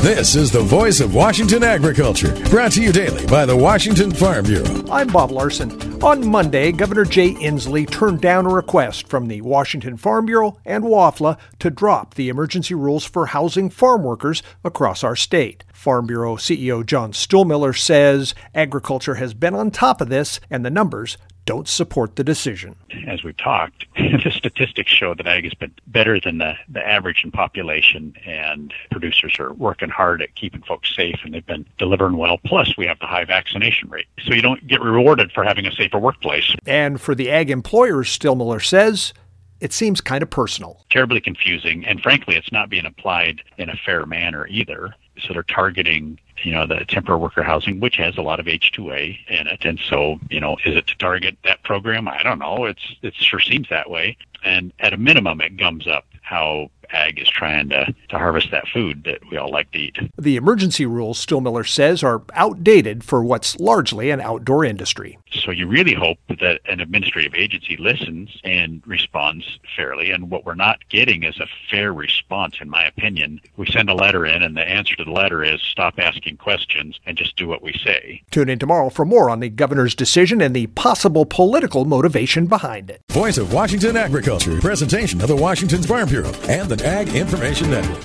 This is the voice of Washington agriculture, brought to you daily by the Washington Farm Bureau. I'm Bob Larson. On Monday, Governor Jay Inslee turned down a request from the Washington Farm Bureau and WAFLA to drop the emergency rules for housing farm workers across our state. Farm Bureau CEO John Stuhlmiller says agriculture has been on top of this and the numbers don't support the decision. As we've talked, the statistics show that ag has been better than the average in population, and producers are working hard at keeping folks safe, and they've been delivering well. Plus, we have the high vaccination rate. So you don't get rewarded for having a safer workplace. And for the ag employers, Stuhlmiller says, it seems kind of personal. Terribly confusing, and frankly, it's not being applied in a fair manner either. So they're targeting, the temporary worker housing, which has a lot of H-2A in it. And so, is it to target that program? I don't know. It sure seems that way. And at a minimum, it gums up how ag is trying to harvest that food that we all like to eat. The emergency rules, Stuhlmiller says, are outdated for what's largely an outdoor industry. So you really hope that an administrative agency listens and responds fairly. And what we're not getting is a fair response, in my opinion. We send a letter in, and the answer to the letter is stop asking questions and just do what we say. Tune in tomorrow for more on the governor's decision and the possible political motivation behind it. Voice of Washington agriculture, presentation of the Washington Farm Bureau and the Ag Information Network.